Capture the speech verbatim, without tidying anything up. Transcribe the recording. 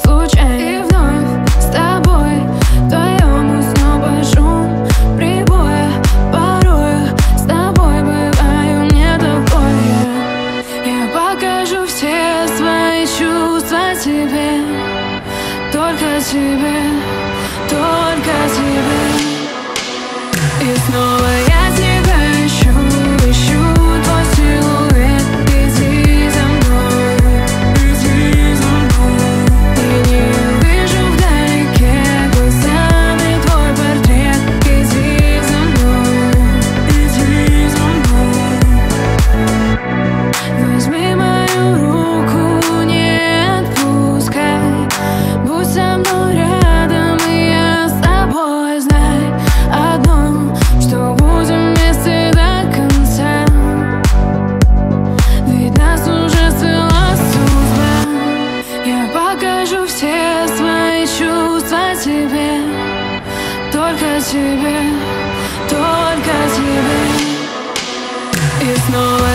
случайно. И вновь с тобой вдвоем уснул под шум прибоя. Порою с тобой бываю не такой. Я покажу все свои чувства тебе, только тебе, только тебе. И снова я тебя ищу, ищу твой силуэт. Иди за мной, иди за мной. И не вижу вдалеке глазами твой портрет. Иди за мной, иди за мной. Возьми мою руку, не отпускай. Будь со мной рядом, и я с тобой. Знай одно, что будем вместе до конца. Ведь нас уже свела судьба. Я покажу все свои чувства тебе, только тебе, только тебе. И снова